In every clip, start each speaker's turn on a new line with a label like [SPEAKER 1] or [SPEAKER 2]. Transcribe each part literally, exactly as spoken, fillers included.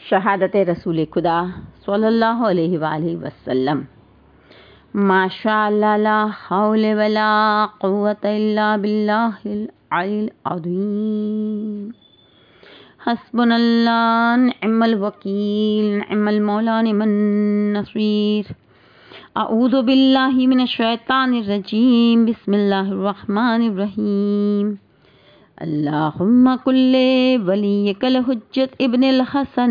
[SPEAKER 1] शहादत रसूल खुदा सल्लल्लाहु अलैहि वसल्लम। माशाअल्लाह ला हौले वला कुव्वत इल्ला बिल्लाहिल अलिल अज़ीम। हस्बुनल्लाह निअमल वकील निअमल मौला निअमन नसीर। अऊज़ु बिल्लाहि मिनश शैतानिर रजीम। बिस्मिल्लाहिर रहमानिर रहीम। अल्लाहुम्मा कुल्ले वलियकल हुज्जत इब्निल हसन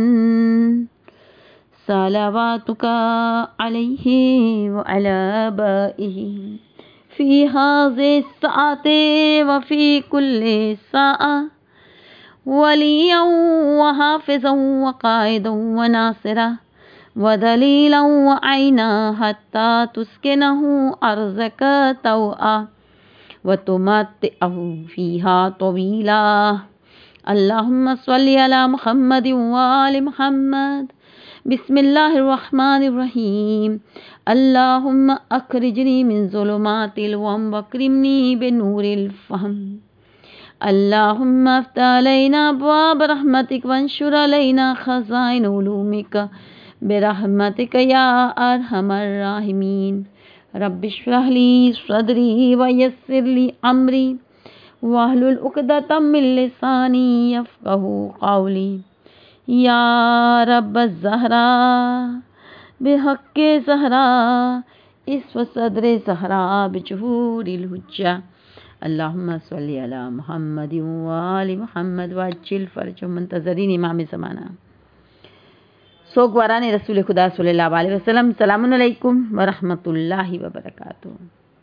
[SPEAKER 1] सलावातुका अलैहि व अला आबाइहि फी हाज़िहि स्साअति व फी कुल्ली साअ वलिय्यन व हाफ़िज़न व क़ाइदन व नासिरा व दलीलन व ऐना हत्ता तुस्किनहु अर्ज़का तौआ व तुमत्तिअहु फ़ीहा तवीला। अल्लाहुम्मा सल्लि अला मुहम्मद व आलि मुहम्मद। बिस्मिल्लाहिर रहमानिर रहीम। अल्लाहुम्मा अख़रिजनी मिन ज़ुलुमातिल वहम वअक्रिमनी बिनूरिल फ़हम। अल्लाहुम्मा अफ़्तह अलैना अब्वाब रहमतिक वंशुर अलैना ख़ज़ाइन उलूमिक बिरहमतिक या अरहमर राहिमीन। रब्बिश्रह ली सदरी व यस्सिर ली अमरी वहलुल उक़दतम मिन लिसानी यफ़क़हू क़ौली। या रब्बज़ ज़हरा बिहक़्क़ि ज़हरा इस्व सदरे ज़हरा बिजुहूरिल हुज्जा। अल्लाहुम्मा सल्लि अला मुहम्मद व आलि मुहम्मद व अज्जिल फ़रजहुम। मुंतज़रीन इमाम ज़माना सोगवारान रसूल खुदा सल्लल्लाहु अलैहि वसल्लम। सलामुन अलैकुम व रहमतुल्लाहि व बरकातुहू।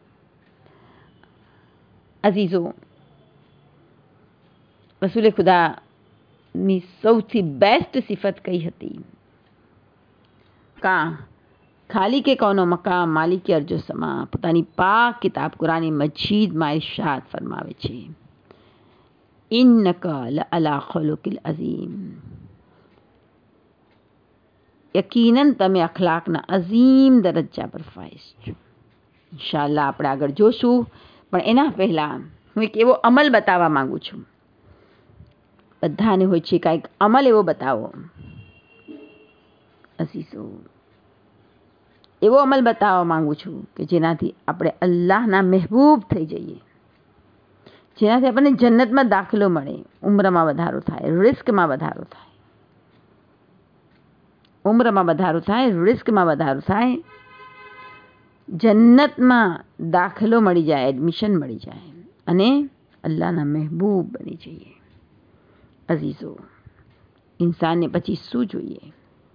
[SPEAKER 1] अजीज़ो, रसूल खुदाની સૌથી બેસ્ટ સિફત કઈ હતી? કા ખાલી કે કોનો મકામ માલિકી અરજો સમા પોતાની પાક કિતાબ કુરાન મજીદમાં ઇરશાદ ફરમાવે છે, ઇન્નકા લઅલા ખુલુકિલ અઝીમ। યકીનન તમે અખલાકના અઝીમ દરજ્જા પર ફાઇઝ છો। ઇન્શાઅલ્લાહ આપણે આગળ જોશું, પણ એના પહેલાં હું એક એવો અમલ બતાવવા માંગુ છું। બધાને હોય છે કાંઈક અમલ એવો બતાવો। અઝીઝો, એવો અમલ બતાવવા માંગુ છું કે જેનાથી આપણે અલ્લાહના મહેબૂબ થઈ જઈએ, જેનાથી આપણને જન્નતમાં દાખલો મળે, ઉમ્રમાં વધારો થાય, રિસ્કમાં વધારો થાય, ઉમ્રમાં વધારો થાય, રિસ્કમાં વધારો થાય, જન્નતમાં દાખલો મળી જાય, એડમિશન મળી જાય અને અલ્લાહના મહેબૂબ બની જઈએ। અઝીઝો, ઇન્સાનને પછી શું જોઈએ?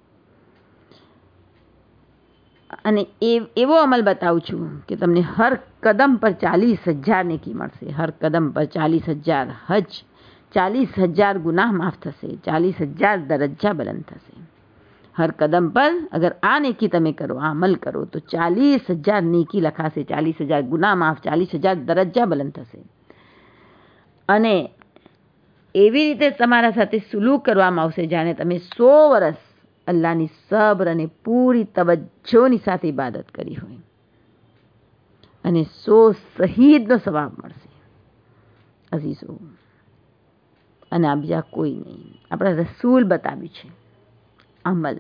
[SPEAKER 1] અને એ એવો અમલ બતાવું છું કે તમને હર કદમ પર ચાલીસ હજાર નેકી મળશે। હર કદમ પર ચાલીસ હજાર હજ, ચાલીસ હજાર ગુનાહ માફ થશે, ચાલીસ હજાર દરજ્જા બલંદ થશે। હર કદમ પર અગર આ નેકી તમે કરો, આ અમલ કરો તો ચાલીસ હજાર નેકી લખાશે, ચાલીસ હજાર ગુનાહ માફ, ચાલીસ હજાર દરજ્જા બલંદ થશે। અને એવી રીતે તમારા સાથે સુલૂક કરવામાં આવશે જાણે તમે સો વર્ષ અલ્લાહની સબ્ર અને પૂરી તવજ્જોની સાથે ઇબાદત કરી હોય, અને સો શહીદનો સવાબ મળશે। અઝીઝો, અને આ બીજા કોઈ નહીં, આપણા રસૂલ બતાવ્યું છે અમલ।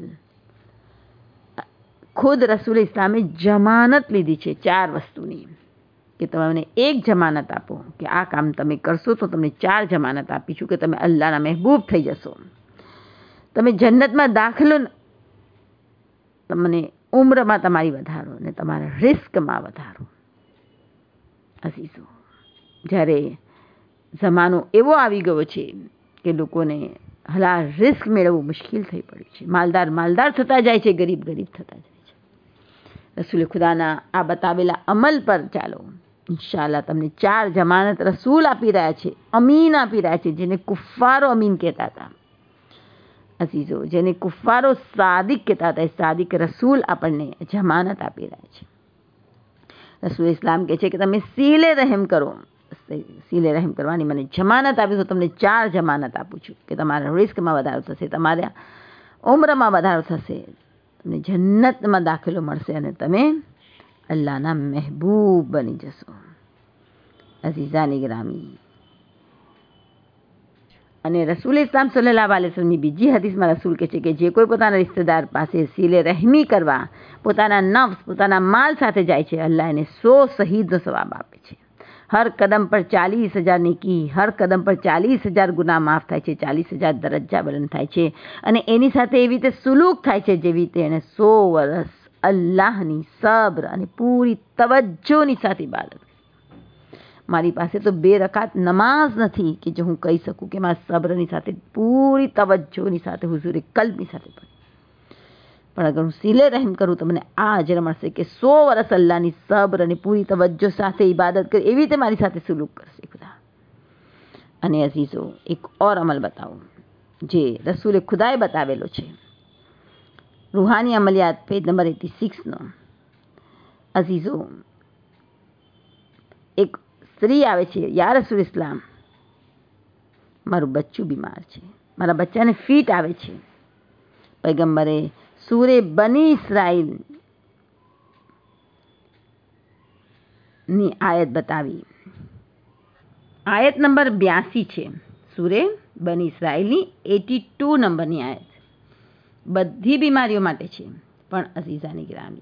[SPEAKER 1] ખુદ રસૂલ ઇસ્લામે જમાનત લીધી છે ચાર વસ્તુની કે તમે મને એક જમાનત આપો કે આ કામ તમે કરશો તો તમને ચાર જમાનત આપીશું કે તમે અલ્લાહના મહેબૂબ થઈ જશો, તમે જન્નતમાં દાખલો, તમને ઉમ્રમાં તમારી વધારો અને તમારા રિસ્કમાં વધારો। અઝીઝો, જ્યારે જમાનો એવો આવી ગયો છે કે લોકોને હલાલ રિસ્ક મેળવવું મુશ્કેલ થઈ પડ્યું છે, માલદાર માલદાર થતા જાય છે, ગરીબ ગરીબ થતા જાય છે। રસૂલ ખુદાના આ બતાવેલા અમલ પર ચાલો, ઇન્શાઅલ્લાહ તમને ચાર જમાનત રસૂલ આપી રહ્યા છે, અમીન આપી રહ્યા છે, જેને કુફારો અમીન કહેતા હતા। અઝીઝો, જેને કુફારો સાદિક કહેતા હતા, સાદિક રસૂલ આપણને જમાનત આપી રહ્યા છે। રસૂલ ઇસ્લામ કહે છે કે તમે સીલે રહેમ કરો, સીલે રહેમ કરવાની મને જમાનત આપી તો તમને ચાર જમાનત આપું છું કે તમારા રિસ્કમાં વધારો થશે, તમારા ઉમ્રમાં વધારો થશે, તમને જન્નતમાં દાખલો મળશે અને તમે અલ્લાહના મહેબૂબ બની જશો। અઝીઝાની ગ્રામી, અને રસૂલ ઇસ્લામ સલ્લલ્લાહુ અલૈહિ વસલ્લમની બીજી હદીસમાં રસૂલ કહે છે કે જે કોઈ પોતાના રિશ્તેદાર પાસે સિલે રહેમી કરવા પોતાના નફ્સ પોતાના માલ સાથે જાય છે, અલ્લાહ એને સો શહીદનો સવાબ આપે છે. હર કદમ પર ચાલીસ હજાર નેકી, હર કદમ પર ચાલીસ હજાર ગુનાહ માફ થાય છે, ચાલીસ હજાર દરજ્જા બુલંદ થાય છે અને એની સાથે એવી રીતે સુલૂક થાય છે જેવી રીતે એણે સો વર્ષ અલ્લાહની સબ્ર અને પૂરી તવજ્જોની સાથે ઇબાદત. મારી પાસે તો બે રકાત નમાઝ નથી કે જો હું કહી શકું કે મારા સબ્રની સાથે પૂરી તવજ્જોની સાથે હુઝુરે કલ્બની સાથે પડી, પણ અગર હું સિલે રહેમ કરું તો મને આ અજર મળશે કે સો વર્ષ અલ્લાહની સબ્ર અને પૂરી તવજ્જો સાથે ઇબાદત કરી એવી રીતે મારી સાથે સુલૂક કરશે ખુદા. અને અઝીઝો, એક ઓર અમલ બતાવું જે રસૂલે ખુદાએ બતાવેલો છે, રૂહાની અમલિયાત પેજ નંબર એટી સિક્સનો. અઝીઝો, એક સ્ત્રી આવે છે, યા રસૂલ ઇસ્લામ મારું બચ્ચું બીમાર છે, મારા બચ્ચાને ફીટ આવે છે. પૈગંબરે સૂરે બની ઇસ્રાઈલ ની આયત બતાવી. આયત નંબર બ્યાસી છે, સૂરે બની ઇસ્રાઈલની એટી ટુ નંબરની આયત. બધી બીમારીઓ માટે છે, પણ અઝીઝાની ગ્રામી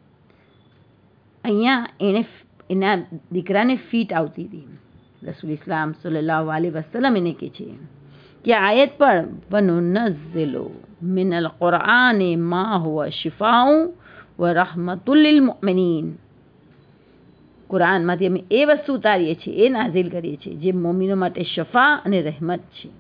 [SPEAKER 1] અહીંયા એણે એના દીકરાને ફીટ આવતી હતી. રસૂલ ઇસ્લામ સલ્લલ્લાહુ અલૈહિ વસલ્લમ એને કહે છે કે આયત પર વનુનઝ્ઝિલુ મિનલ કુરઆને મા હુવા શિફાઉ વ રહમતુલ લિલ મુમિનીન. કુરાનમાંથી અમે એ વસ્તુ ઉતારીએ છીએ, એ નાઝિલ કરીએ છીએ જે મોમિનો માટે શફા અને રહેમત છે.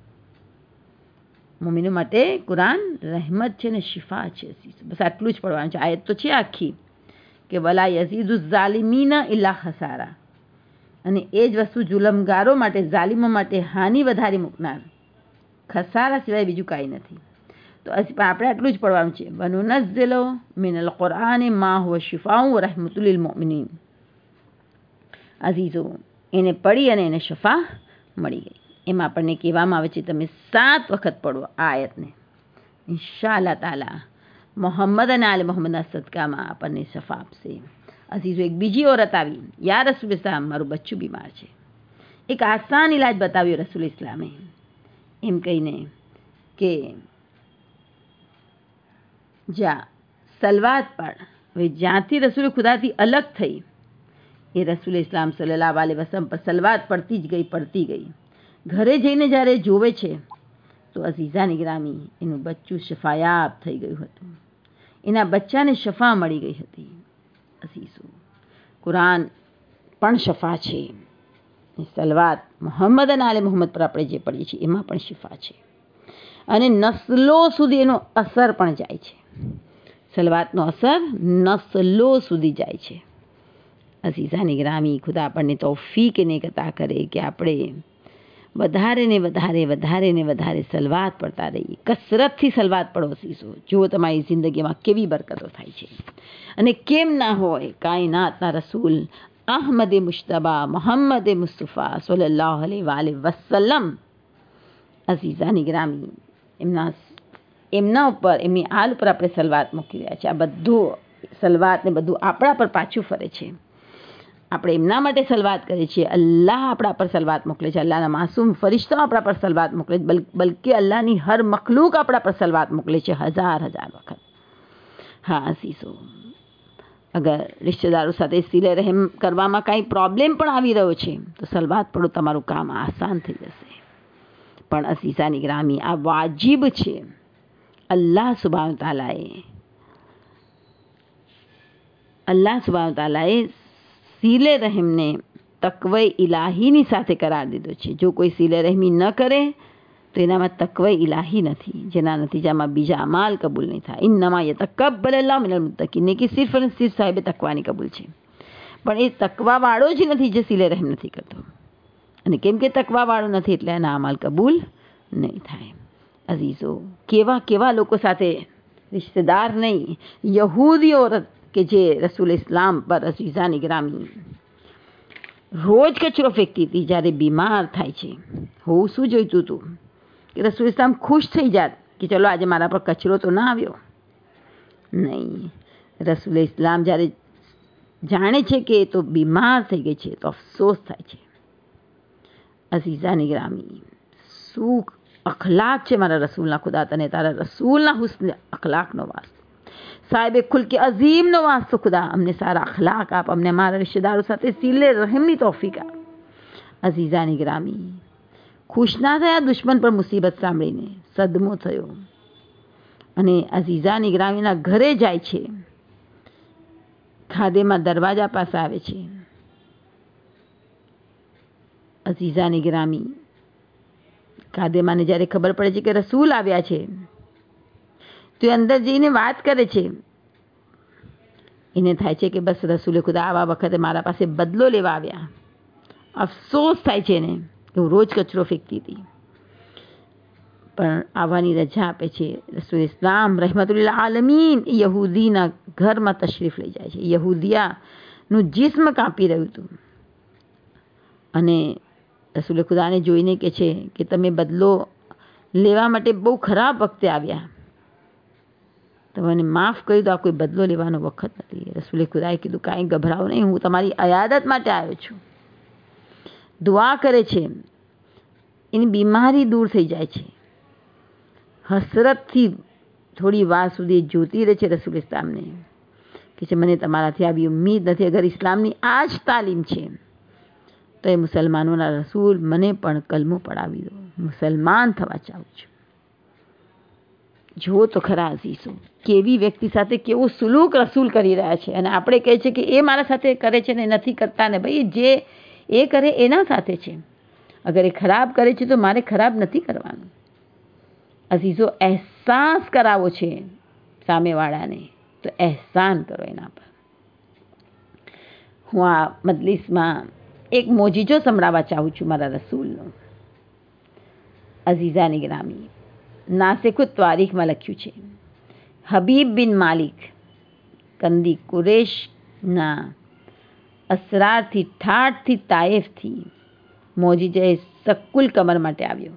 [SPEAKER 1] મોમિનો માટે કુરાન રહેમત છે ને શિફા છે. બસ આટલું જ પડવાનું છે. આયત તો છે આખી કે વલા યઝીદુ ઝાલિમીના ઇલ્લા ખસારા, અને એ જ વસ્તુ જુલમગારો માટે, ઝાલિમો માટે હાનિ વધારી મૂકનાર, ખસારા સિવાય બીજું કાંઈ નથી. તો આપણે આટલું જ પડવાનું છે, વનુનઝ્ઝિલુ મિનલ કુરઆને મા હુવા શિફાઉ વ રહમતુલ લિલ મુમિનીન. અઝીઝો, એને પડી અને એને શફા મળી ગઈ. એમાં આપણને કહેવામાં આવે છે તમે સાત વખત પડો આ આયતને, ઇન્શાઅલ્લાહ તાલા મોહમ્મદ અને આલે મોહમ્મદના સદકામાં આપણને શફા આપશે. અઝીઝો, એક બીજી ઓરત આવી, યા રસૂલ ઇસ્લામ મારું બચ્ચું બીમાર છે. એક આસાન ઇલાજ બતાવ્યો રસૂલ ઇસ્લામે, એમ કહીને કે જ્યાં સલવાત પણ, હવે જ્યાંથી રસૂલ ખુદાથી અલગ થઈ એ રસૂલ ઇસ્લામ સલ્લલ્લાહુ અલૈહિ વસલ્લમ પર સલવાત પડતી જ ગઈ પડતી ગઈ. ઘરે જઈને જ્યારે જોવે છે તો અઝીઝાની ગ્રામી એનું બચ્ચું શફાયાબ થઈ ગયું હતું, એના બચ્ચાને શફા મળી ગઈ હતી. અઝીઝો, કુરાન પણ શફા છે, સલવાત મોહમ્મદ અને આલે મોહમ્મદ પર આપણે જે પડીએ છીએ એમાં પણ શિફા છે, અને નસ્લો સુધી એનો અસર પણ જાય છે. સલવાતનો અસર નસ્લો સુધી જાય છે. અઝીઝાની ગ્રામી, ખુદા આપણને તૌફીક ને અતા કરે કે આપણે વધારે ને વધારે વધારે ને વધારે સલવાત પડતા રહીએ. કસરતથી સલવાત પડો અઝીઝો, જુઓ તમારી જિંદગીમાં કેવી બરકતો થાય છે. અને કેમ ના હોય, કાયનાતના રસૂલ અહમદ મુશ્તબા મોહમ્મદ મુસ્તફા સલ્લલ્લાહુ અલૈહિ વસલ્લમ અઝીઝાની ગ્રામી, એમના એમના ઉપર, એમની આલ ઉપર આપણે સલવાત મૂકી રહ્યા છે. આ બધું સલવાત ને બધું આપણા પર પાછું ફરે છે. આપણે એમના માટે સલવાત કરીએ છીએ, અલ્લાહ આપણા પર સલવાત મોકલે છે, અલ્લાહના માસૂમ ફરિશ્તાઓ આપણા પર સલવાત મોકલે છે, બલકે અલ્લાહની હર મખલૂક આપણા પર સલવાત મોકલે છે, હજાર હજાર વખત. હા અઝીઝો, અગર રિશ્તેદારો સાથે સિલે રહેમ કરવામાં કાંઈ પ્રોબ્લેમ પણ આવી રહ્યો છે તો સલવાત પડો, તમારું કામ આસાન થઈ જશે. પણ અઝીઝાની ગ્રામી, આ વાજિબ છે. અલ્લાહ સુબ્હાનહુ તાલાએ અલ્લાહ સુબ્હાનહુ તાલાએ સિલે રહેમને તકવે ઇલાહીની સાથે કરાર દીધો છે. જો કોઈ સિલે રહેમી ન કરે તો એનામાં તકવે ઇલાહી નથી, જેના નતીજામાં બીજા અમાલ કબૂલ નહીં થાય. ઇન્નમા યતકબ્બલુલ્લાહુ મિનલ મુત્તકીન, કે સિર્ફ અને સિર્ફ સાહેબે તકવાની કબૂલ છે, પણ એ તકવાવાળો જ નથી જે સિલે રહેમ નથી કરતો. અને કેમ કે તકવાવાળો નથી એટલે એના અમાલ કબૂલ નહીં થાય. અઝીઝો, કેવા કેવા લોકો સાથે રિશ્તેદાર નહીં, યહૂદી औरत કે જે રસૂલ ઇસ્લામ પર અઝીઝાની ગ્રામી રોજ કચરો ફેંકતી હતી જ્યારે બીમાર થાય છે. હું શું જોઈતું હતું કે રસૂલ ઇસ્લામ ખુશ થઈ જાત કે ચલો આજે મારા પર કચરો તો ના આવ્યો. નહીં, રસૂલ ઇસ્લામ જ્યારે જાણે છે કે એ તો બીમાર થઈ ગઈ છે તો અફસોસ થાય છે. અઝીઝાની ગ્રામી, શું અખલાક છે મારા રસૂલના ખુદા, તને તારા રસૂલના હુસ્ન અખલાકનો વાસ્તો, સાહેબે ખુલકે અઝીમનો વાસ્તો ખુદા, અમને સારા અખલાક આપ, અમને અમારા રિશ્તેદારો સાથે સિલે રહેમની તૌફીક આપ. અઝીઝાની ગ્રામી, ખુશ ના થયા દુશ્મન પર મુસીબત સાંભળીને, સદમો થયો અને અઝીઝાની ગ્રામીના ઘરે જાય છે. ખાદેમાં દરવાજા પાસે આવે છે. અઝીઝાની ગ્રામી ખાદેમાને જ્યારે ખબર પડે છે કે રસૂલ આવ્યા છે તો એ અંદર જઈને વાત કરે છે. એને થાય છે કે બસ રસૂલે ખુદા આવા વખતે મારા પાસે બદલો લેવા આવ્યા. અફસોસ થાય છે એને કે હું રોજ કચરો ફેંકતી હતી, પણ આવવાની રજા આપે છે. રસૂલ ઇસ્લામ રહેમતુલ આલમીન યહૂદીના ઘરમાં તશરીફ લઈ જાય છે. યહૂદિયાનું જિસ્મ કાપી રહ્યું હતું અને રસૂલે ખુદાને જોઈને કહે છે કે તમે બદલો લેવા માટે બહુ ખરાબ વખતે આવ્યા, તમને માફ કરી દો, આ કોઈ બદલો લેવાનો વખત નથી. રસૂલે ખુદાએ કીધું કાંઈ ગભરાવો નહીં, હું તમારી અયાદત માટે આવ્યો છું. દુઆ કરે છે, એની બીમારી દૂર થઈ જાય છે. હસરતથી થોડી વાર સુધી જોતી રહે છે રસૂલ ઇસ્લામને કે છે મને તમારાથી આવી ઉમ્મીદ નથી. અગર ઇસ્લામની આ જ તાલીમ છે તો એ મુસલમાનોના રસૂલ મને પણ કલમો પડાવી દો, મુસલમાન થવા ચાહું છું. જુઓ તો ખરા અઝીઝો, કેવી વ્યક્તિ સાથે કેવો સુલૂક રસૂલ કરી રહ્યા છે. અને આપણે કહે છે કે એ મારા સાથે કરે છે ને નથી કરતા ને, ભાઈ જે એ કરે એના સાથે છે. અગર એ ખરાબ કરે છે તો મારે ખરાબ નથી કરવાનું. અઝીઝો, અહેસાસ કરાવો છે સામેવાળાને તો અહેસાન કરો એના પર. હું આ મજલિસમાં એક મોજીજો સંભળાવવા ચાહું છું મારા રસૂલનો. અઝીઝાની ગ્રામી, નાસિકુત તારીખમાં લખ્યું છે, હબીબ બિન માલિક કંદી કુરેશના અસરારથી ઠાઠથી તાઇફથી મોજીજાએ સક્કુલ કમર માટે આવ્યો.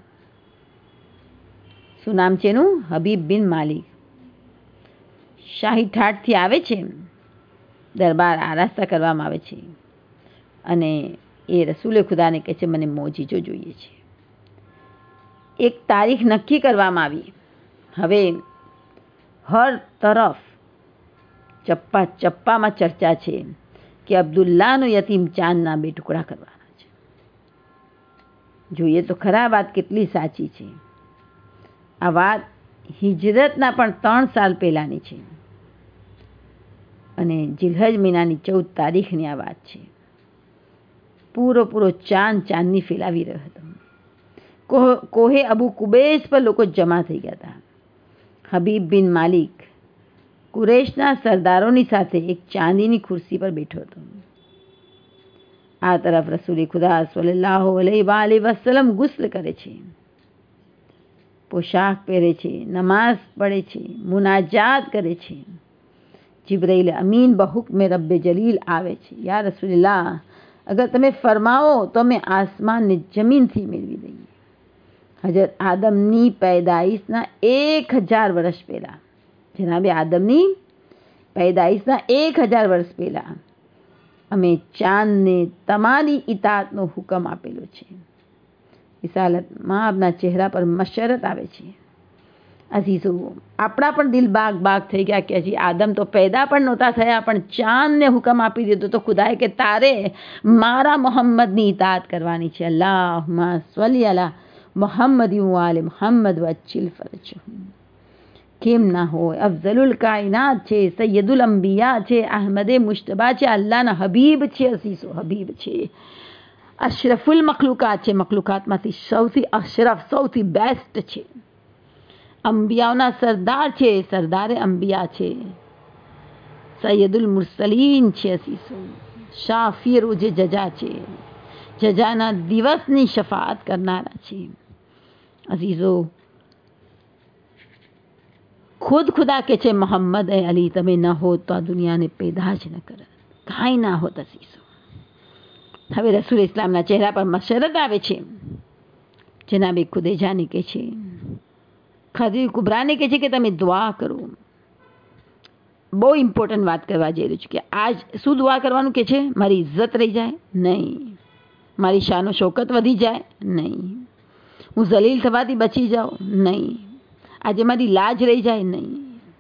[SPEAKER 1] શું નામ છે એનું? હબીબ બિન માલિક. શાહી ઠાઠથી આવે છે, દરબાર આરાસ્તા કરવામાં આવે છે અને એ રસૂલે ખુદાને કહે છે મને મોજીજો જોઈએ છે. એક તારીખ નક્કી કરવામાં આવી. હવે હર તરફ ચપ્પા ચપ્પામાં ચર્ચા છે કે અબ્દુલ્લાનો યતીમ ચાંદના બે ટુકડા કરવાના છે. જોઈએ તો ખરા વાત કેટલી સાચી છે. આ વાત હિજરતના પણ ત્રણ સાલ પહેલાંની છે અને જિલ્હજ મહિનાની ચૌદ તારીખની આ વાત છે. પૂરો પૂરો ચાંદ ચાંદની ફેલાવી રહ્યો હતો. કોહે અબુ કુબૈસ પર લોકો જમા થઈ ગયા હતા. હબીબ બિન માલિક કુરેશના સરદારોની સાથે એક ચાંદીની ખુરશી પર બેઠો હતો. આ તરફ રસૂલ ખુદા સલ્લલ્લાહુ અલૈહિ વસલ્લમ ગુસ્લ કરે છે, પોશાક પહેરે છે, નમાઝ પડે છે, મુનાજાત કરે છે. જિબ્રાઈલ અમીન બહુકમે રબ્બે જલીલ આવે છે. યા રસૂલલ્લાહ, અગર તમે ફરમાવો તો અમે આસમાનને જમીનથી મેળવી દઈએ. હજરત આદમની પેદાઈશના એક હજાર વર્ષ પહેલાં, જનાબે આદમની પેદાઈશના એક હજાર વર્ષ પહેલાં અમે ચાંદને તમારી ઇતાતનો હુકમ આપેલો છે. રિસાલતમાં આપના ચહેરા પર મશરત આવે છે. અઝીઝો, આપણા પણ દિલ બાગ બાગ થઈ ગયા કે હજી આદમ તો પેદા પણ નહોતા થયા પણ ચાંદને હુકમ આપી દીધો તો ખુદાએ કે તારે મારા મોહમ્મદની ઇતાત કરવાની છે. અલ્લાહુમ્મા સલ્લી અલા મોહમ્મદ આલે મોહમ્મદ વચ્ચિલ ફરજહુમ. કેમ ના હોય? અફઝલુલ કાયનાત છે, સૈયદુલ અંબિયા છે, અહમદે મુશ્તબા છે, અલ્લાહના હબીબ છે. અઝીઝો, હબીબ છે, અશરફુલ મખલુકાત છે, મખલુકાતમાંથી સૌથી અશરફ સૌથી બેસ્ટ છે. અંબિયાઓના સરદાર છે, સરદારે અંબિયા છે, સૈયદુલ મુરસલીન છે. અઝીઝો, શાફી રોજે જજા છે, જજાના દિવસની શફાત કરનારા છે. અઝીઝો, ખુદ ખુદા કે છે મોહમ્મદ એ અલી તમે ન હોત તો આ દુનિયાને પેદા જ ન કરત, કાંઈ ના હોત. અઝીઝો, હવે રસૂલ ઇસ્લામના ચહેરા પર મશરત આવે છે. જનાબે ખુદે જાને કે છે, ખદીજ કુબરાને કહે છે કે તમે દુઆ કરો. બહુ ઇમ્પોર્ટન્ટ વાત કરવા જઈ રહ્યું છું કે આજ શું દુઆ કરવાનું કે છે? મારી ઇજ્જત રહી જાય નહીં, મારી શાનો શૌકત વધી જાય નહીં, હું જલીલ થવાથી બચી જાઉં નહીં, આજે મારી લાજ રહી જાય નહીં.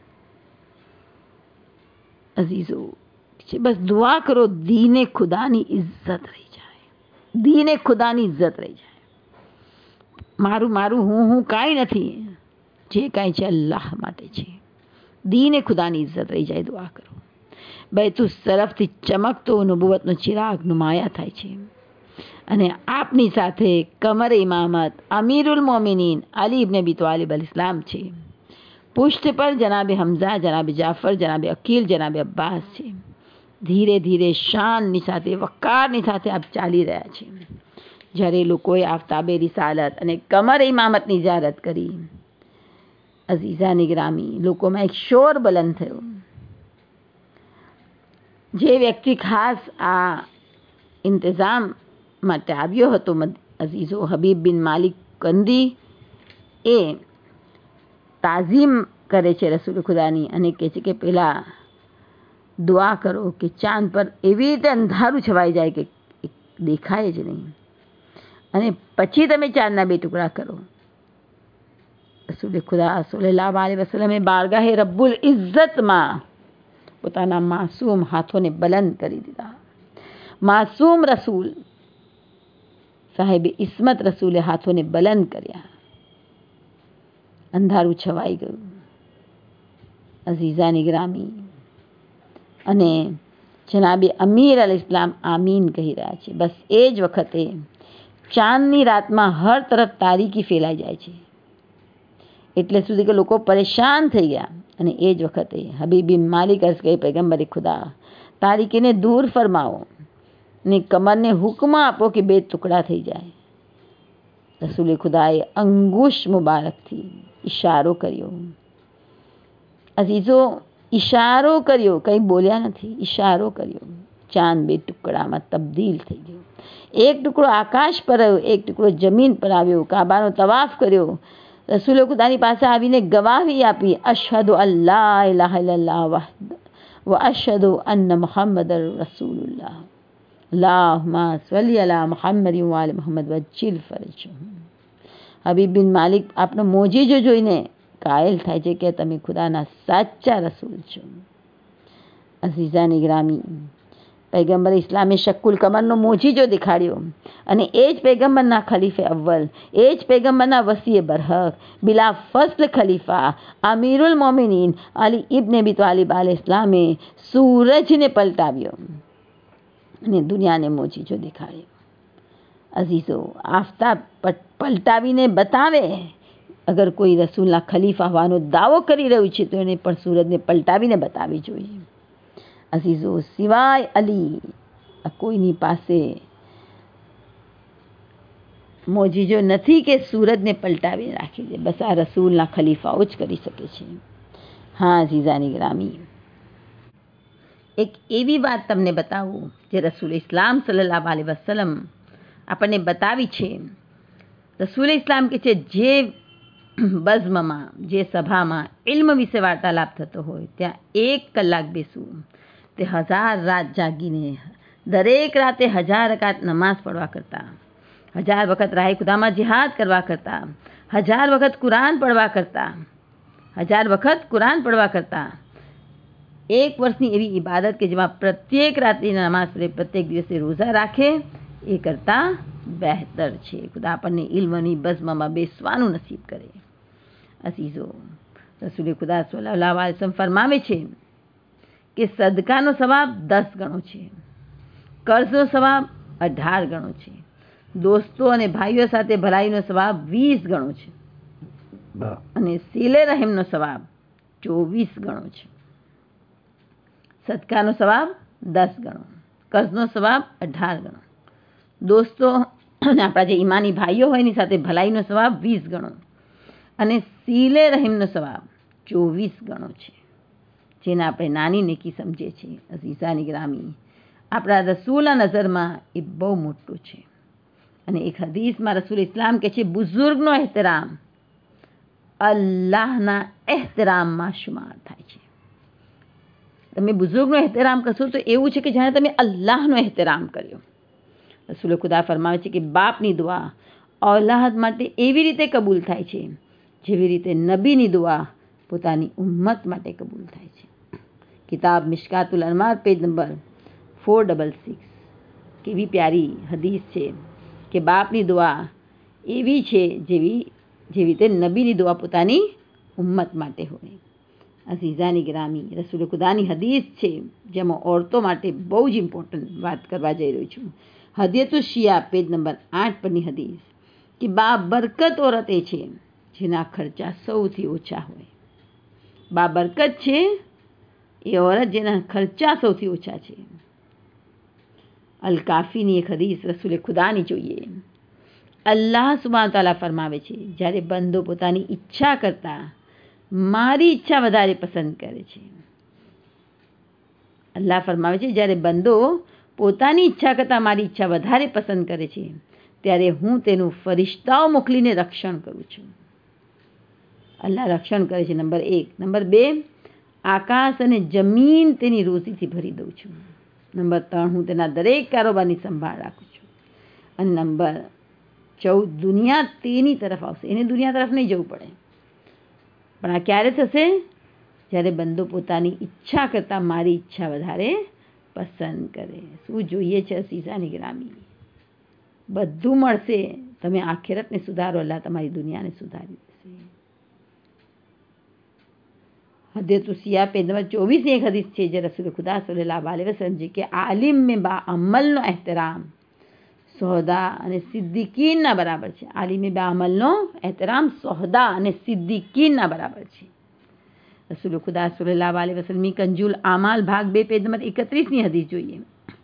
[SPEAKER 1] અઝીઝો બસ દુઆ કરો, દીને ખુદાની ઇજ્જત રહી જાય, દીને ખુદાની ઇજ્જત રહી જાય. મારું મારું હું હું કાંઈ નથી, જે કાંઈ છે અલ્લાહ માટે છે. દીને ખુદાની ઇજ્જત રહી જાય. દુઆ કરો. બૈતુલ શરફથી ચમકતો નબુવતનો ચિરાગ નુમાયા થાય છે. અને આપની સાથે કમર ઇમામત અમીરુલ મોમિનીન અલી ઇબ્ન અબી તાલિબ અલ ઇસ્લામ છે. પુષ્ઠ પર જનાબે હમઝા, જનાબે જાફર, જનાબે અકીલ, જનાબે અબ્બાસ છે. ધીરે ધીરે શાનની સાથે, વકારની સાથે આપ ચાલી રહ્યા છે. જ્યારે લોકોએ આફતાબે રિસાલત અને કમર ઇમામતની ઇજારત કરી, અઝીઝાની ગ્રામી, લોકોમાં એક શોર બલંદ થયો. જે વ્યક્તિ ખાસ આ ઇંતજામ માટે આવ્યો હતો, અઝીઝો હબીબ બિન માલિક કંદી, એ તાઝીમ કરે છે રસૂલ ખુદાની અને કહે છે કે પહેલાં દુઆ કરો કે ચાંદ પર એવી રીતે અંધારું છવાઈ જાય કે દેખાય જ નહીં, અને પછી તમે ચાંદના બે ટુકડા કરો. રસૂલ ખુદા સલ્લલ્લાહુ અલૈહિ વસલ્લમે બારગાહે રબ્બુલ ઇઝ્ઝતમાં પોતાના માસૂમ હાથોને બલંદ કરી દીધા. માસૂમ રસૂલ સાહેબ ઇસ્મત રસૂલે હાથોને બલંદ કર્યા. અંધારું છવાઈ ગયું. અઝીઝાની ગ્રામી અને જનાબે અમીર અલ ઇસ્લામ આમીન કહી રહ્યા છે. બસ એ જ વખતે ચાંદની રાતમાં હર તરફ તારીકી ફેલાઈ જાય છે, એટલે સુધી કે લોકો પરેશાન થઈ ગયા. અને એ જ વખતે હબીબી માલિક અર્ઝ કહે, પૈગંબરે ખુદા તારીકીને દૂર ફરમાવો ને કમરને હુકમ આપો કે બે ટુકડા થઈ જાય. રસૂલે ખુદાએ અંગુશ મુબારકથી ઇશારો કર્યો. અઝીઝો ઇશારો કર્યો, કંઈ બોલ્યા નથી, ઇશારો કર્યો. ચાંદ બે ટુકડામાં તબદીલ થઈ ગયો. એક ટુકડો આકાશ પર આવ્યો, એક ટુકડો જમીન પર આવ્યો. કાબાનો તવાફ કર્યો. રસૂલે ખુદાની પાસે આવીને ગવાહી આપી, અશહદુ અલ્લા ઇલાહા ઇલ્લલ્લાહ વહદ વ અશહદુ અન્ન મુહમ્મદર રસૂલુલ્લાહ. અલ્લાહુમ્મા સલ્લી અલા મુહમ્મદ વ આલી મુહમ્મદ વજ્જિલ ફરજહુમ. હબીબ બિન માલિક આપનો મોજીજો જોઈને કાયલ થાય છે કે તમે ખુદાના સાચા રસૂલ છો. અઝીઝાની ગ્રામી, પૈગંબર ઇસ્લામે શક્કુલ કમરનો મોજીજો દેખાડ્યો, અને એ જ પૈગંબરના ખલીફે અવ્વલ, એ જ પૈગંબરના વસીએ બરહક, બિલા ફસ્લ ખલીફા અમીરુલ મોમિનીન અલી ઇબ્ન અબી તાલિબ અલ ઇસ્લામે સૂરજને પલટાવ્યો અને દુનિયાને મોજીજો દેખાડ્યો. અઝીઝો, આફતાબ પલટાવીને બતાવે. અગર કોઈ રસૂલના ખલીફા હોવાનો દાવો કરી રહ્યું છે તો એને પણ સૂરજને પલટાવીને બતાવવી જોઈએ. અઝીઝો, સિવાય અલી કોઈની પાસે મોજીજો નથી કે સૂરજને પલટાવી રાખી દે. બસ આ રસૂલના ખલીફાઓ જ કરી શકે છે. હા અઝીઝાની ગ્રામી, એક એવી વાત તમને બતાવું જે રસૂલ ઇસ્લામ સલ્લલ્લાહુ અલૈહિ વસલ્લમ આપણને બતાવી છે. રસૂલ ઇસ્લામ કે છે જે બઝમમાં, જે સભામાં ઇલ્મ વિશે વાર્તાલાપ થતો હોય ત્યાં એક કલાક બેસવું તે હજાર રાત જાગીને દરેક રાતે હજાર રકાત નમાઝ પઢવા કરતા, હજાર વખત રાહે ખુદામાં જિહાદ કરવા કરતા, હજાર વખત કુરાન પઢવા કરતા, હજાર વખત કુરાન પઢવા કરતા એક વર્ષની એવી ઇબાદત કે જેમાં પ્રત્યેક રાત્રિના નમાઝ પડે, પ્રત્યેક દિવસે રોઝા રાખે, એ કરતાં બહેતર છે. ખુદા આપણને ઇલ્મની બઝમમાં બેસવાનું નસીબ કરે. અઝીઝો, રસૂલ ખુદા સલ્લલ્લાહુ અલૈહિ વસલ્લમ ફરમાવે છે કે સદકાનો સવાબ દસ ગણો છે, કર્જનો સવાબ અઢાર ગણો છે, દોસ્તો અને ભાઈઓ સાથે ભલાઈનો સવાબ વીસ ગણો છે, અને સિલે રહેમનો સવાબ ચોવીસ ગણો છે. સદકાનો સવાબ દસ ગણો, કર્જનો સવાબ અઢાર ગણો, દોસ્તો અને આપણા જે ઈમાની ભાઈઓ હોય એની સાથે ભલાઈનો સવાબ વીસ ગણો, અને સિલે રહીમનો સવાબ ચોવીસ ગણો છે, જેને આપણે નાની નેકી સમજીએ છીએ. અઝીઝાની ગ્રામી, આપણા રસૂલના નજરમાં એ બહુ મોટું છે. અને એક હદીસમાં રસૂલ ઇસ્લામ કહે છે, બુઝુર્ગનો એહતરામ અલ્લાહના એહતરામમાં શુમાર થાય છે. તમે બુઝુર્ગનો એહતરામ કરશો તો એવું છે કે જાણે તમે અલ્લાહનો એહતરામ કર્યો. રસૂલ ખુદા ફરમાવે છે કે બાપની દુઆ औलाद માટે એવી રીતે કબૂલ થાય છે જેવી રીતે નબીની દુઆ પોતાની ઉમ્મત માટે કબૂલ થાય છે. કિતાબ Mishkatul Anwar page number four double six. કેવી પ્યારી હદીસ છે કે બાપની દુઆ એવી છે જેવી જેવી રીતે નબીની દુઆ પોતાની ઉમ્મત માટે હોય. અઝીઝાની ગ્રામી, રસૂલ ખુદાની હદીસ છે જેમાં ઓરતો માટે બહુ જ ઇમ્પોર્ટન્ટ વાત કરવા જઈ રહ્યું છું. હદિયતુ શિયા પેજ નંબર આઠ પરની હદીસ કે બા બરકત ઓરત એ છે જેના ખર્ચા સૌથી ઓછા હોય. બા બરકત છે એ ઓરત જેના ખર્ચા સૌથી ઓછા છે. અલ કાફીની એક હદીસ રસૂલ ખુદાની જોઈએ. અલ્લાહ સુબ્હાન તાલા ફરમાવે છે, જ્યારે બંદો પોતાની ઈચ્છા કરતા મારી ઈચ્છા વધારે પસંદ કરે છે. અલ્લાહ ફરમાવે છે, જ્યારે બંદો પોતાની ઈચ્છા કરતાં મારી ઈચ્છા વધારે પસંદ કરે છે ત્યારે હું તેનું ફરિશ્તાઓ મોકલીને રક્ષણ કરું છું. અલ્લાહ રક્ષણ કરે છે. નંબર એક. નંબર બે, આકાશ અને જમીન તેની રોજીથી ભરી દઉં છું. નંબર ત્રણ, હું તેના દરેક કારોબારની સંભાળ રાખું છું. અને નંબર ચૌદ, દુનિયા તેની તરફ આવશે. એને દુનિયા તરફ નહીં જવું પડે. પણ આ ક્યારે થશે? જ્યારે બંદો પોતાની ઈચ્છા કરતાં મારી ઈચ્છા વધારે પસંદ કરે. શું જોઈએ છે અઝીઝાની ગ્રામી? બધું મળશે. તમે આખિરતને સુધારો, અલ્લાહ તમારી દુનિયાને સુધારી દેશે. હદીયતુ શિયા પેજ નંબર ચોવીસની એક હદીસ છે જે રસૂલ ખુદા સલ્લલ્લાહુ અલૈહિ વસલ્લમ છે કે આલિમ મેં બા અમલનો એહતરામ સોહદા અને સિદ્દીકીનના બરાબર છે. આલિમે બા અમલનો એહતરામ સોહદા અને સિદ્દીકીનના બરાબર છે. રસૂલ ખુદા સલ્લલ્લાહુ અલૈહિ વસલ્લમ કંજુલ આમાલ ભાગ બે પેજ નંબર એકત્રીસની હદીસ જોઈએ.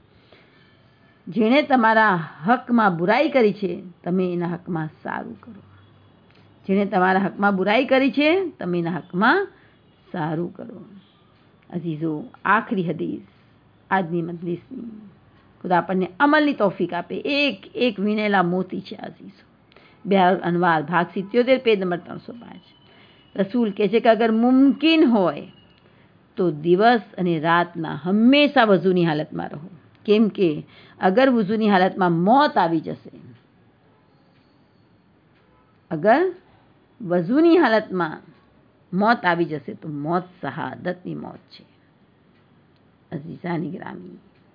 [SPEAKER 1] જેણે તમારા હકમાં બુરાઈ કરી છે તમે એના હકમાં સારું કરો. જેણે તમારા હકમાં બુરાઈ કરી છે તમે એના હકમાં સારું કરો. અઝીઝો, આખરી હદીસ આજની મજલિસની. ખુદા આપણને અમલની તૌફીક આપે. એક એક વીણેલા મોતી છે અઝીઝો. બિહાર અનવાર ભાગ સિત્યોતેર પેજ નંબર ત્રણસો પાંચ. રસૂલ કહે છે કે અગર મુમકિન હોય તો દિવસ અને રાતના હંમેશા વઝુની હાલતમાં રહો. કેમ કે અગર વઝુની હાલતમાં મોત આવી જશે, અગર વઝુની હાલતમાં મોત આવી જશે તો મોત શહાદતની મોત છે. અઝીઝાની ગ્રામી,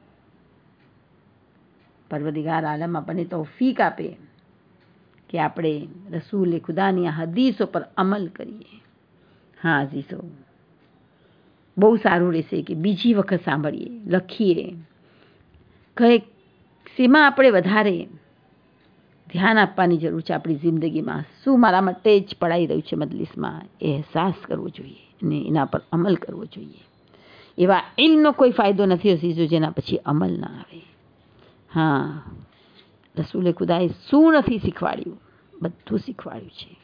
[SPEAKER 1] પરવરદિગાર આલમ આપણને તૌફીક આપે કે આપણે રસૂલ ખુદાની આ હદીસો પર અમલ કરીએ. હા અઝીઝો, બહુ સારું રહેશે કે બીજી વખત સાંભળીએ, લખીએ. કઈ શેમાં આપણે વધારે ધ્યાન આપવાની જરૂર છે આપણી જિંદગીમાં? શું મારા માટે જ પડાઈ રહ્યું છે મજલિસમાં? એ અહેસાસ કરવો જોઈએ અને એના પર અમલ કરવો જોઈએ. એવા ઇલ્મનો કોઈ ફાયદો નથી અઝીઝો જેના પછી અમલ ના આવે. હા, રસૂલે ખુદાએ શું નથી શીખવાડ્યું? બધું શીખવાડ્યું છે.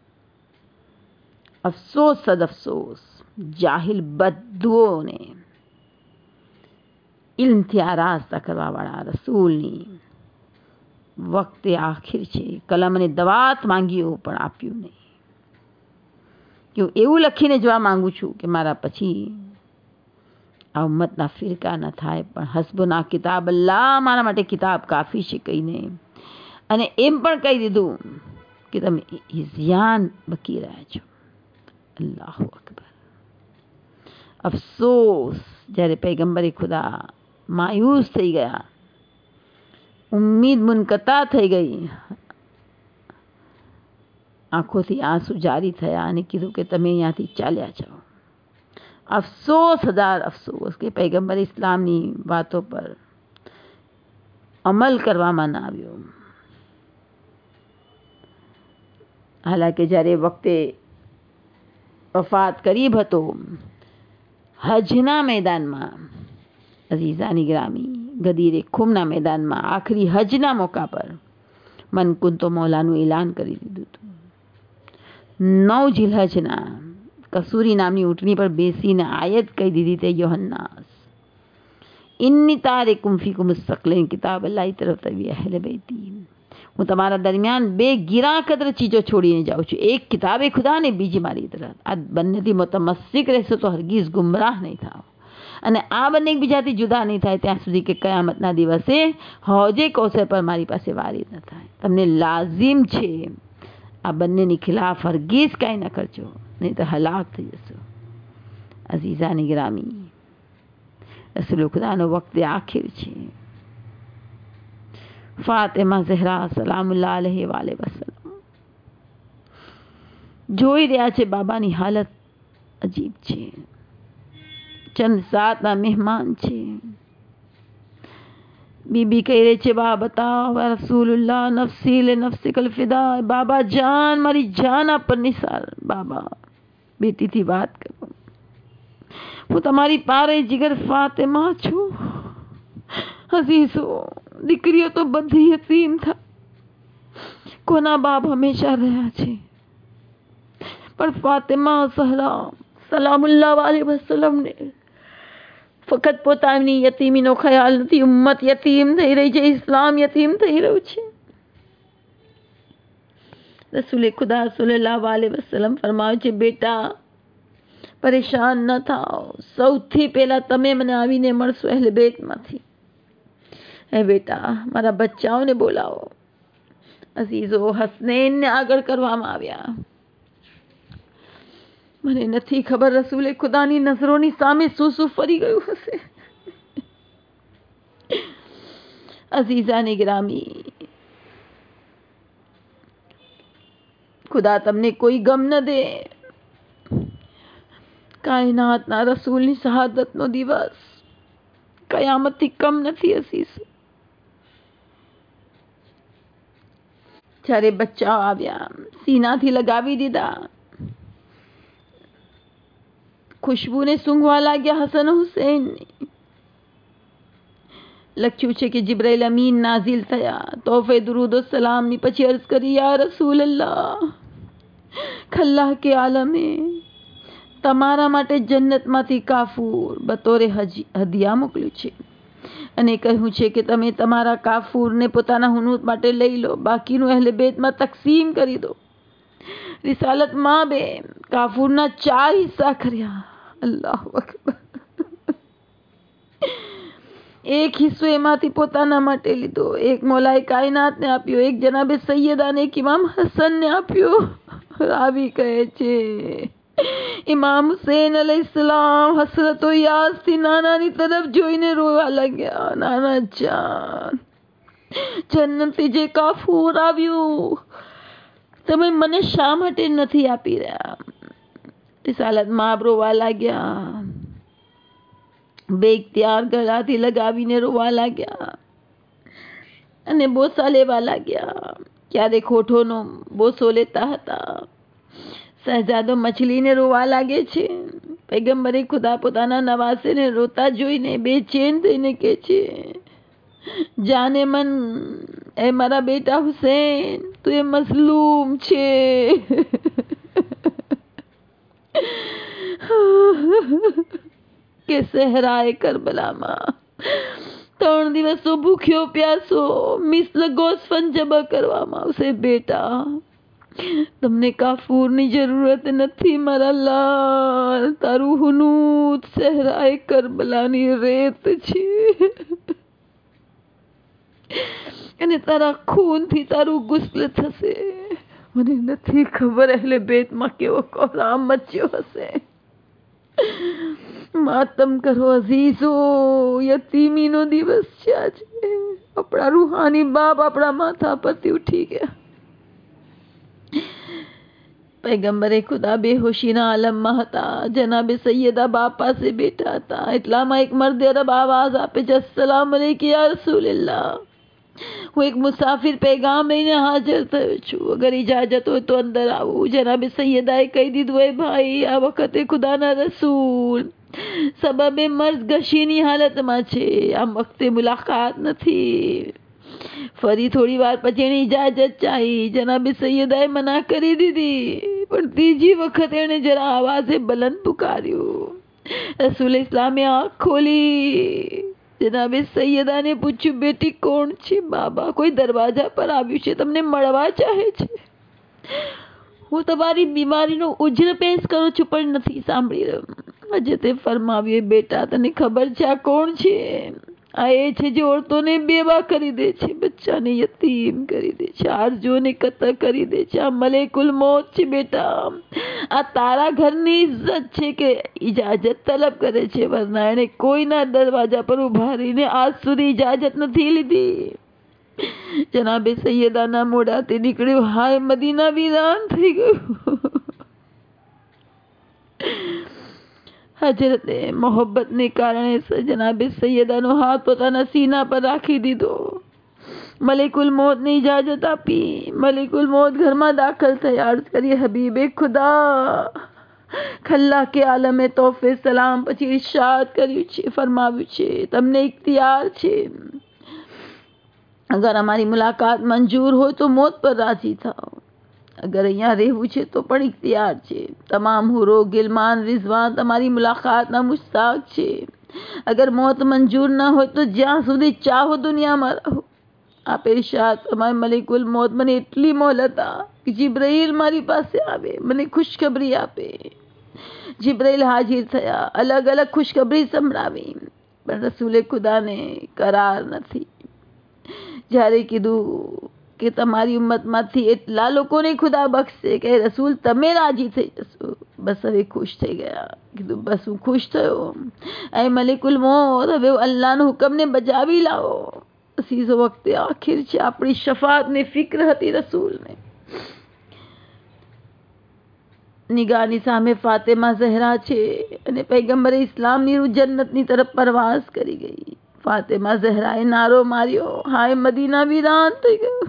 [SPEAKER 1] અફસોસ સદ અફસોસ જાહિલ બદ્દુઓને ઇલ્મથી આરાસ્તા કરવાવાળા રસૂલની વખતે આખિર છે. કલમ અને દવાત માંગ્યો પણ આપ્યું નહીં. કે હું એવું લખીને જવા માંગુ છું કે મારા પછી આ ઉમ્મતના ફિરકા ન થાય, પણ હસબુના કિતાબ અલ્લાહ મારા માટે કિતાબ કાફી છે કહીને, અને એમ પણ કહી દીધું કે તમે હિઝયાન બકી રહ્યા છો. અલ્લાહુ અકબર. અફસોસ જ્યારે પૈગંબરે ખુદા માયુસ થઈ ગયા, ઉમ્મીદ મુનકતા થઈ ગઈ, આંખોથી આંસુ જારી થયા અને કીધું કે તમે અહીંયાથી ચાલ્યા જાઓ. અફસોસ, હજાર અફસોસ કે પૈગંબર ઇસ્લામની વાતો પર અમલ કરવામાં ના આવ્યો. હાલાકે જ્યારે વખતે વફાત કરીબ હતો, હજના મેદાનમાં, અઝીઝાની ગ્રામી, ગદીરે ખુમના મેદાનમાં આખરી હજના મોકા પર મન કુંતો મૌલાનું એલાન કરી દીધું હતું. નવ જિલહજના કસૂરી નામની ઊંટની પર બેસીને આયત કહી દીધી તે યોહન્નાસ ઇન્ની તારિકુમ ફીકુમ મુસ્તકલિન કિતાબ અલ્લાહ તરફ તવી અહલે બૈતી. હું તમારા દરમિયાન બે ગિરા કદર ચીજો છોડીને જાઉં છું, એક કિતાબે ખુદા ને બીજી મારી તરફ. આ બંનેથી મુતમસ્સિક રહેશો તો હરગીઝ ગુમરાહ નહીં થાઓ. અને આ બંને એકબીજાથી જુદા નહીં થાય ત્યાં સુધી કે કયામતના દિવસે હોજે કૌસર પર મારી પાસે વારી ન થાય. તમને લાઝિમ છે આ બંનેની ખિલાફ હરગીઝ કાંઈ ન કરજો, નહીં તો હલાક થઈ જશો. અઝીઝાની ગ્રામી, રસૂલ ખુદાનો વખત આખિર છે. ફાતિમા ઝહરા સલામુલ્લાહ અલૈહિ વાલે વસલ્લમ જોઈ રહ્યા છે બાબાની હાલત અજીબ છે. ચંદ સાતના મહેમાન છે. बीबी कह रहे छे बा बताओ रसूलुल्लाह नफसी ले नफसी कल फिदा, बाबा जान मारी जान आप पर निसार. बाबा बेटी थी बात करो, હું તમારી પારે જીગર ફાતિમા છું. અઝીઝો દીકરીઓ તો બધી યતીમ થા, કોના બાપ હંમેશા રહ્યા છે, પણ ફાતિમા ઝહરા સલામુલ્લાહ અલૈહિ વસલ્લમ ને ફકત પોતાની યતીમીનો ખ્યાલ નથી. ઉમ્મત યતીમ થઈ રહી છે, ઇસ્લામ યતીમ થઈ રહ્યું છે. રસૂલ ખુદા સલ્લલ્લાહુ અલૈહિ વસલ્લમ ફરમાવે છે, બેટા પરેશાન ન થાઓ, સૌથી પહેલા તમે મને આવીને મળશો અહેલ બેતમાંથી. હે બેટા મારા બચ્ચાઓને બોલાવો. અઝીઝો હસનૈનને આગળ કરવામાં આવ્યા. મને નથી ખબર રસૂલે ખુદાની નજરોની સામે શું શું ફરી ગયું હશે. અઝીઝાની ગ્રામી, ખુદા તમને કોઈ ગમ ન દે. કાયનાતના રસૂલની શહાદતનો દિવસ કયામતથી કમ નથી. અઝીઝ જ્યારે બચ્ચાઓ આવ્યા, સીનાથી લગાવી દીધા, ખુશ્બુને સૂંઘવા લાગ્યા હસન હુસૈન. લખ્યું છે કે જિબ્રાઈલ અમીન નાઝિલ થયા તોફે દુરૂદ સલામની, પછી અર્ઝ કરી યા રસૂલ અલ્લાહ, ખલ્લાહ કે આલમે તમારા માટે જન્નતમાંથી કાફૂર બતોરે હદિયા મોકલ્યું છે, અને કહ્યું છે કે તમે તમારા કાફૂરને પોતાના હુનૂત માટે લઈ લો, બાકીનું અહેલે બેતમાં તકસીમ કરી દો. રિસાલત માં બે કાફૂરના ચાર હિસ્સા કર્યા. અલ્લાહુ અકબર. એક હિસ્સો એમાંથી પોતાના માટે લીધો, એક મોલાએ કાયનાતને આપ્યો, એક જનાબે સૈયદાને એક ઇમામ હસનને આપ્યો. રાવી કહે છે ઇમામ હુસૈન અલૈહિસ્સલામ હસરતો યાસથી નાનાની તરફ જોઈને રોવા લાગ્યા. નાના જાન, જન્નતથી જે કાફૂર આવ્યું તમે મને શા માટે નથી આપી રહ્યા? રિસાલતમાં આપ રોવા લાગ્યા, બેગ ત્યાર ગળાથી લગાવીને રોવા લાગ્યા અને બોસા લેવા લાગ્યા. ક્યારેક હોઠોનો બોસો લેતા હતા. શહેજાદો મછલીને રોવા લાગે છે. પૈગંબરે ખુદા પોતાના નવાસેને રોતા જોઈને બેચેન થઈને કહે છે, જાને મન, એ મારા બેટા હુસૈન તું એ મઝલૂમ છે. કે સહેરાએ કરબલામાં ત્રણ દિવસો ભૂખ્યો પ્યાસો મિસ્લ ગોસ્ફન જબા કરવામાં આવશે. બેટા તમને કાફૂરની જરૂરત નથી મારા લાલ, તારું હુનૂત સહેરાએ કરબલાની રેત છે અને તારા ખૂનથી તારું ગુસ્લ થશે. મને નથી ખબર અહેલે બેતમાં કેવો કોહરામ મચ્યો હશે. માતમ કરો અઝીઝો, યતીમીનો દિવસ છે આજે. આપણા રૂહાની બાપ આપણા માથા પરથી ઉઠી ગયા. પૈગંબરે ખુદા બેહોશીના આલમમાં હતા. જનાબે સૈયદા બાપ પાસે બેઠા હતા. એટલામાં એક મર્દ અરબ આવાજ આપે છે, અસ્સલામ અલૈકુમ યા રસૂલલ્લાહ, હું એક મુસાફિર પૈગામ લઈને હાજર થયો છું, અગર ઇજાજત હોય તો અંદર આવું. જનાબે સૈયદાએ કહી દીધું, એ ભાઈ આ વખતે ખુદાના રસૂલ સબબે મર્ઝ ગશીની હાલતમાં છે, આ વખતે મુલાકાત નથી. ફરી થોડી વાર પછી એની ઇજાજત ચાહી. જનાબે સૈયદાએ મના કરી દીધી, પણ ત્રીજી વખત એણે જરા આવાજે બલંદ પુકાર્યું. રસૂલ ઇસ્લામે આંખ ખોલી. જનાબે સૈયદાને પૂછ્યું, બેટી કોણ છે? બાબા કોઈ દરવાજા પર આવ્યું છે, તમને મળવા ચાહે છે. હું તમારી બીમારીનો ઉજ્ર પેશ કરું છું પણ નથી સાંભળી રહ્યો. હજરતે ફરમાવ્યું, બેટા તને ખબર છે આ કોણ છે? આ એ છે જે ઓરતોને બેવા કરી દે છે, બચ્ચાને યતીમ કરી દે છે, આરજોને કતલ કરી દે છે. આ મલેકુલ મોત છે બેટા. આ તારા ઘરની ઇજ્જત છે કે ઇજાજત તલબ કરે છે, વરના એને કોઈના દરવાજા પર ઉભા રહીને આજ સુધી ઇજાજત નથી લીધી. જનાબે સૈયદાના મોઢાથી નીકળ્યું, હાય મદીના વીરાન થઈ ગયું. હજરતે મોહબ્બતને કારણે જનાબે સૈયદાનો હાથ પોતાના સીના પર રાખી દીધો. મલિકુલ મોતને ઇજાજત આપી. મલિકુલ મોત ઘરમાં દાખલ થયા. અર્જ કરીએ, હબીબે ખુદા, ખલ્લા કે આલમે તોફે સલામ પછી ઇરશાદ કર્યું છે, ફરમાવ્યું છે, તમને ઇખ્તિયાર છે, અગર અમારી મુલાકાત મંજૂર હોય તો મોત પર રાજી થાઓ, અગર અહીંયા રહેવું છે તો પણ ઇખ્તિયાર છે. તમામ હુરો ગિલમાન રિઝવાન તમારી મુલાકાતના મુશ્તાક છે. અગર મોત મંજૂર ના હોય તો જ્યાં સુધી ચાહો દુનિયામાં રહો. आप इरशाद फरमाए, मलिकुल मौत મને એટલી મોહલત આ કે જિબ્રાઈલ મારી પાસે આવે, મને ખુશખબરી આપે. જિબ્રાઈલ હાજર થયા, અલગ અલગ ખુશખબરી સંભળાવી, પણ રસૂલે ખુદાને કરાર નથી. જ્યારે કીધું કે તમારી ઉમ્મતમાંથી એટલા લોકોને ખુદા બક્ષશે કે રસૂલ તમે રાજી થઈ જશો, બસ હવે ખુશ થઈ ગયા. કીધું બસ હું ખુશ થયો. એ મલિકુલ મોત, હવે અલ્લાહનો હુકમને બજાવી લાવો. અસીઝો વખતે આખિર છે, આપણી શફાતની ફિક્ર હતી રસૂલને. નિગાહની સામે ફાતિમા ઝહરા છે અને પૈગંબરે ઇસ્લામની રૂહ જન્નતની તરફ પરવાસ કરી ગઈ. ફાતિમા ઝહરાએ નારો માર્યો, હાય મદીના વીરાન થઈ ગયો.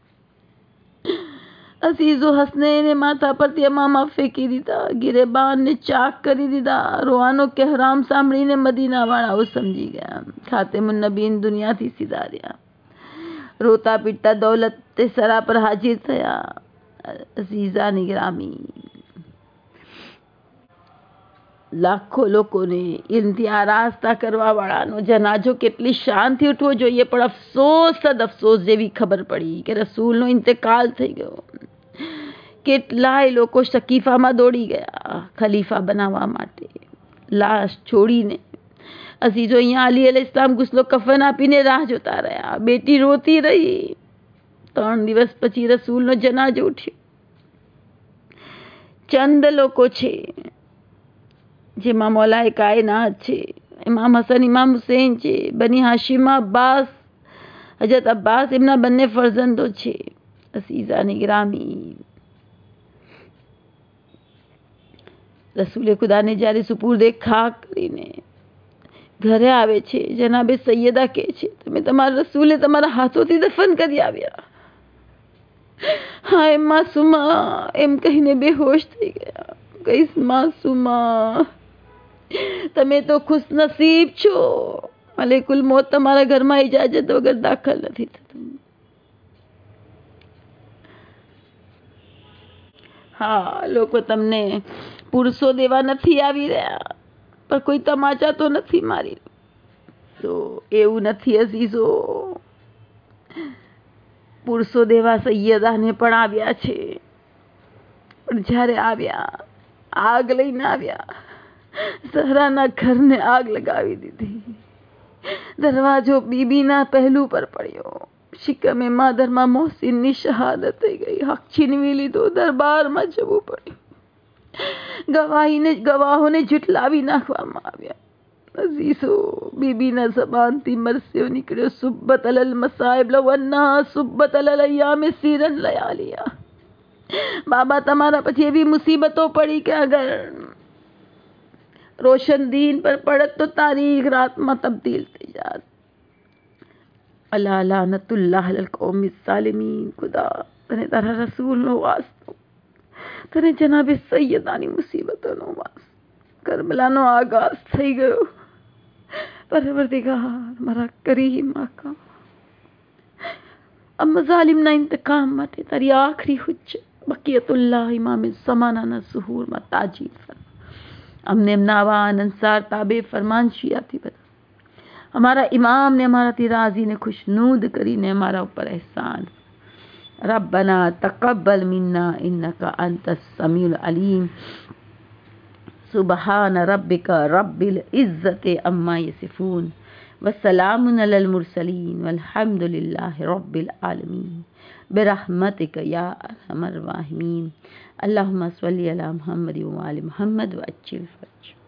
[SPEAKER 1] અસીઝો હસનૈને માથા પરથી અમામા ફેંકી દીધા, ગિરેબાનને ચાક કરી દીધા. રોવાનો કહેરામ સાંભળીને મદીના વાળાઓ સમજી ગયા, ખાતેમુન નબીન દુનિયાથી સિધાર્યા. રોતા પીટતા દૌલત સરા પર હાજર થયા. અઝીઝા નિગરામી, લાખો લોકોને ઇલ્મથી આરાસ્તા કરવા વાળાનો જનાજો કેટલી શાનથી ઉઠવો જોઈએ, પણ અફસોસ સદ અફસોસ જેવી ખબર પડી કે રસૂલનો ઇંતકાલ થઈ ગયો. કેટલાય લોકો શકીફામાં દોડી ગયા ખલીફા બનાવવા માટે. લાશ છોડીને અસીજો અહીંયા અલી અલ ઇસ્લામ ગુસ્લો કફન આપીને રાહ જોતા રહ્યા. બેટી રોતી રહી. ત્રણ દિવસ પછી રસૂલનો જનાજો ઉઠ્યો. ચંદ લોકો છે જેમાં મૌલાએ કાયનાત છે, ઇમામ હસન ઇમામ હુસૈન છે, બની હાશિમા અબ્બાસ હજરત અબ્બાસ એમના બંને ફરજંદો છે. અસીઝાની ગ્રામી, રસૂલે ખુદાને જ્યારે સુપુર્દે ખાક કરીને ઘરે આવે છે, જનાબે સૈયદા કહે છે, તમે તમારા રસૂલે તમારા હાથોથી દફન કરી આવ્યા. હાય માસુમા એમ કહીને બેહોશ થઈ ગયા. કઈશ માસુમા, તમે તો ખુશ નસીબ છો, મલેકુલ મોત તમારા ઘરમાં ઇજાજત વગર દાખલ નથી થતું. હા, લોકો તમને પુરુષો દેવા નથી આવી રહ્યા, પણ કોઈ તમાચા તો નથી મારી. તો એવું નથી અઝીઝો, પુરુષો દેવા સૈયદાને પણ આવ્યા છે, પણ જ્યારે આવ્યા આગ લઈને આવ્યા. ઝહરાના ઘરને આગ લગાવી દીધી. દરવાજો બીબીના પહેલું પર પડ્યો. શિકમે માદરમાં મોહસિનની શહાદત થઈ ગઈ. હક છીનવી લીધો. દરબારમાં જવું પડ્યું. ગવાહીને ગવાહોને જુટલાવી નાખવામાં આવ્યા. અઝીઝો, બીબીના જબાનથી મરસ્યો નીકળ્યો, સુબ્બત અલલ મસાઇબ લવન્ના સુબ્બત અલલ અય્યામ સીરન લયાલિયા. બાબા, તમારા પછી એવી મુસીબતો પડી કે અગર રોશન દીન પર પડત તો તારીખ રાતમાં તબદીલ થઈ જાત. અલા લાનતુલ્લાહ અલલ કૌમિ ઝાલિમીન. ખુદા, તને તારા રસૂલનો વાસ્તો, તને જનાબે સૈયદાની મુસીબતોનો વાસ્તો. કરબલાનો આગાઝ થઈ ગયો. પરવરદિગાર, મારા કરીમ આકા, અમ ઝાલિમના ઇંતકામ માટે તારી આખરી હુજ્જત બકિયતુલ્લાહ ઇમામ ઝમાનાના ઝુહૂરમાં તાજીલ ફરમા. અમને એમના આવા અનસાર તાબે ફરમાનશિયાથી બધા हमारा इमाम ने हमारा राजी ने खुशनूद करीने हमारा ऊपर एहसान. रब्बना तक़ब्बल मिन्ना इन्नका अंतस समीउल अलीम. سبحان ربک رب العزت عما یصفون وسلام علی المرسلین والحمد للہ رب العالمین برحمتک یا ارحم الراحمین۔ اللہم صلی علی محمد وآل محمد وعجل فرج۔